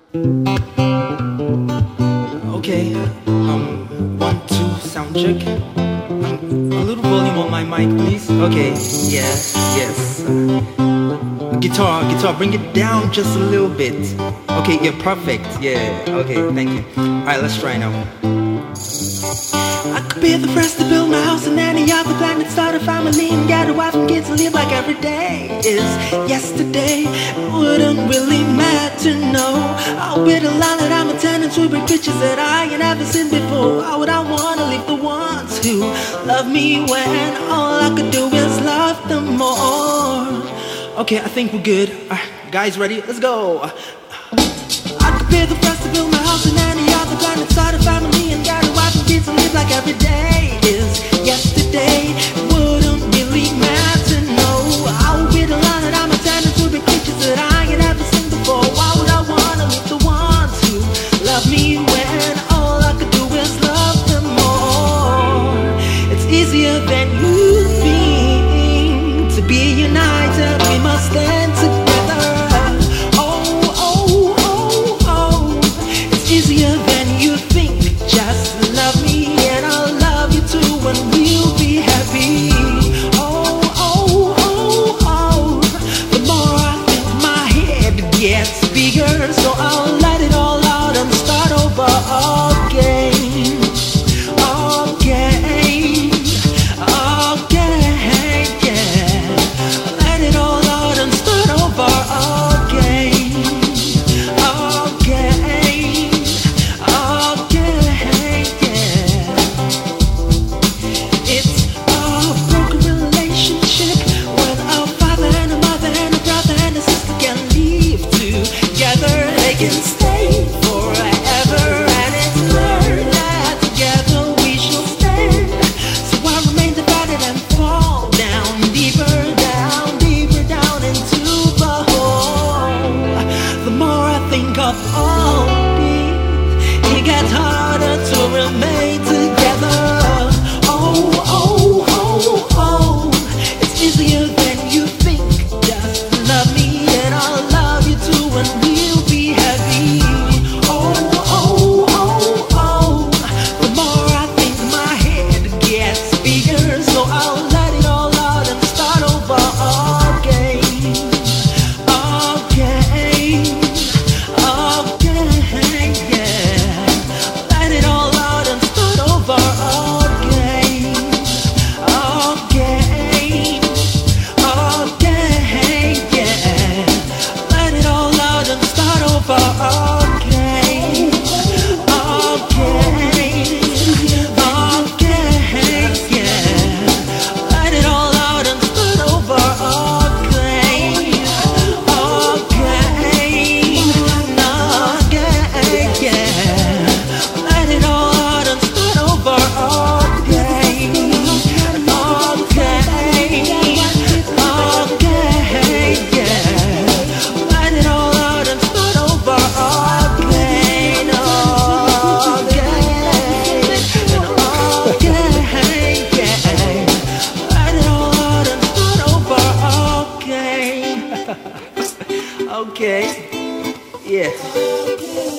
Okay, 1, 2, sound check. A little volume on my mic, please. Okay, yes, yes. Guitar, bring it down just a little bit. Okay, yeah, perfect. Yeah, okay, thank you. Alright, let's try now. I could be the first to build my house in any other planet, start a family and get a wife and kids and live like every day is yesterday. It wouldn't really matter, no. I'll be the line that I'm attending to big pictures that I ain't ever seen before. Why would I wanna leave the ones who love me when all I could do is love them more? Okay, I think we're good. Guys, ready? Let's go. I could be the first to build my house in any other planet, start a family and get a wife and kids and live like every day is yesterday. It wouldn't really matter, no. I would be the line that I'm attending to big creatures that I ain't ever seen before. Why would I wanna leave the ones who love me when all I could do is love them more? It's easier than you think to be united. We must stand together. Easier than you think. Just love me and I'll love you too, and we'll be happy. Oh, oh, oh, oh. The more I think, my head gets bigger, so I'll let it all out and start over again. Again, again, yeah. Let it all out and start over again. Can stay forever, and it's learned that together we shall stand. So I remain divided and fall down, deeper down into the hole. The more I think of all this, it gets harder to remain together. Oh, oh, oh, oh. It's easier than you think. Just love me and I'll love you too, and we'll be happy. Oh, oh, oh, oh. The more I think, my head gets bigger, so I'll let it all out and start over again. Again, again, yeah. Let it all out and start over again. Again, again, yeah. Let it all out and start over again. Again, again, yeah. Let it all out and start over again. Again, again, yeah. Let it all out and start over again. Again, yeah. Let it all out and start over again. Again, yeah. Let it all out and start over again. Okay, yeah.